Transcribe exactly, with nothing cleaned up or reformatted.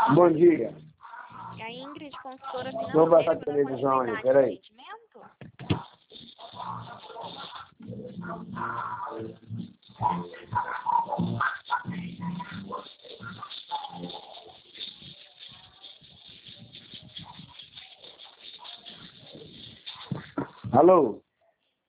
Bom dia. E a Ingrid, consultora Vou passar financeira, a televisão aí, possibilidade peraí. de atendimento? Alô?